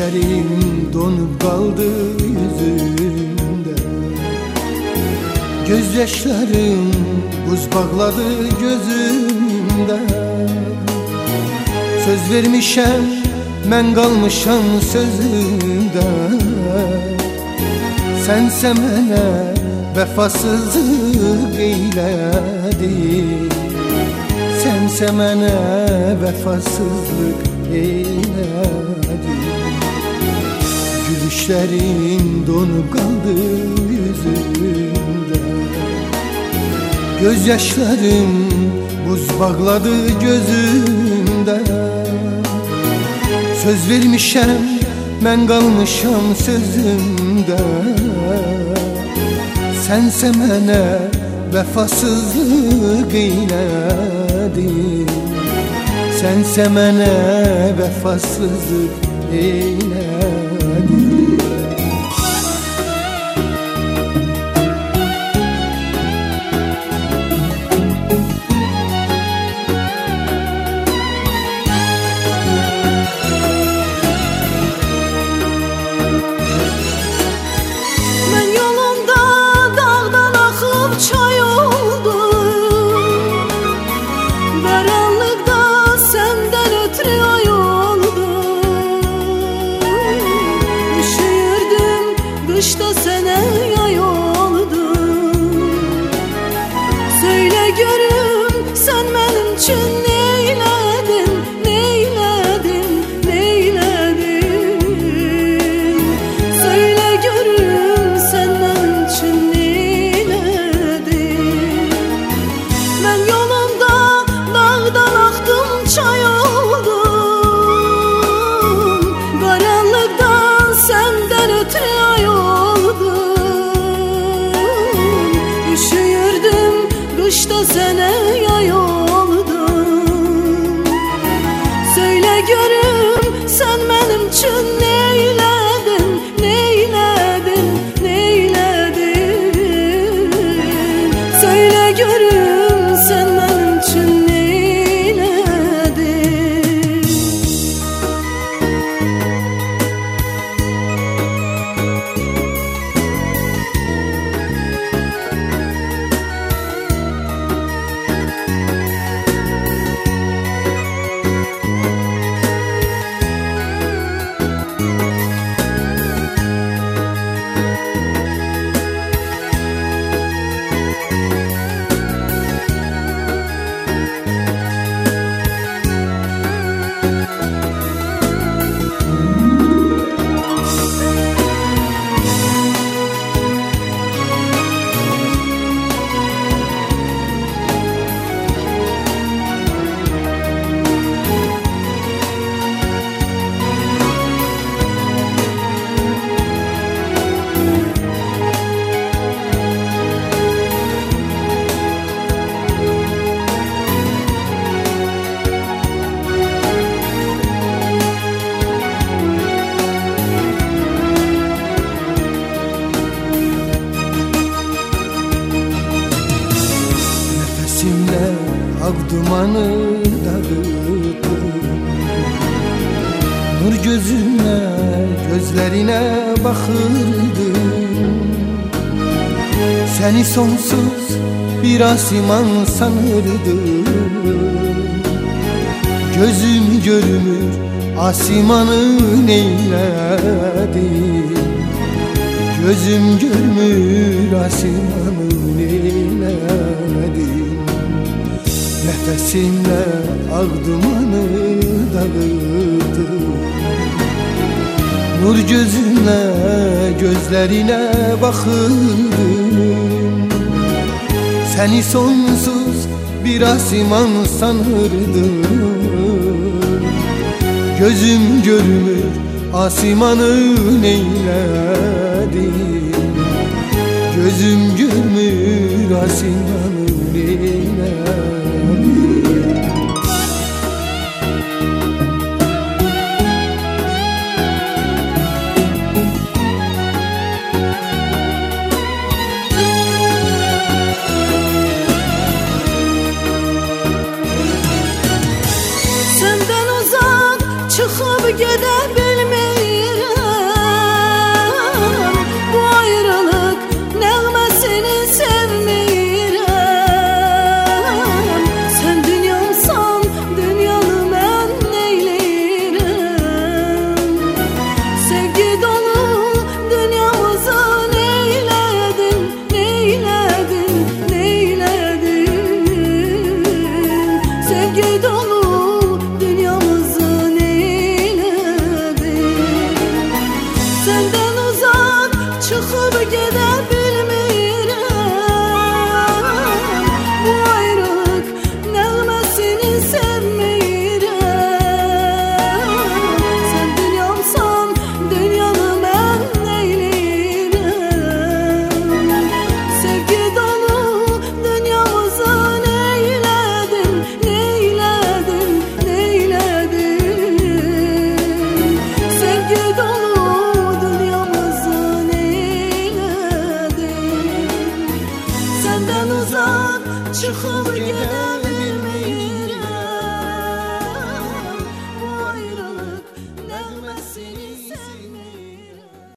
Gülüşlerim donup kaldı yüzümde, gözyaşlarım buz bağladı gözümde. Söz vermişem, mən qalmışam sözümdə. Sənsə mənə vəfasızlıq eylədin, sənsə mənə vəfasızlıq eylədin. Gülüşlərin donup qaldı yüzümdə, gözyaşlarım buz bağladı gözümdə. Söz vermişəm, mən qalmışam sözümdə. Sənsə mənə vəfasızlıq eylədin, sənsə mənə vəfasızlıq eylədin. Kışta sene yay oldum. Söyle görüm, sen benim için neyledin, neyledin, neyledin? Söyle görüm, sen benim için neyledin? Ben yolumda dağdan aktım, çay oldum. Karanlıktan senden ötürü ay kışta sene yay oldum. Söyle görüm, sen benim için neyledin, neyledin, neyledin? Söyle görüm, sen benim için neyledin? Ak dumanı dağıttım, nur gözüne, gözlerine bakırdım. Seni sonsuz bir asiman sanırdım. Gözüm görmür, asimanı neyledim? Gözüm görmür, asimanı neyledim? Nefesinle ak dumanı dağıttım, nur gözüne, gözlerine bakırdım. Seni sonsuz bir asiman sanırdım. Gözüm görmür, asimanı neyledim? Gözüm görmür, asimanı neyledim? Senden uzak çıkıp gidebilmirəm. sevgi dolu dünyamızı neyledin? Senden uzak çıkıp gidebilmirəm, bu ayrılık nəğməsini sevmirəm. Sen dünyamsan, dünyanı mən neyləyirəm? Sevgi dolu dünyamızı neyledin, neyledin, neyledin? Sevgi dolu dünyamızı neyledin? Senden uzak çıkıp gidelim.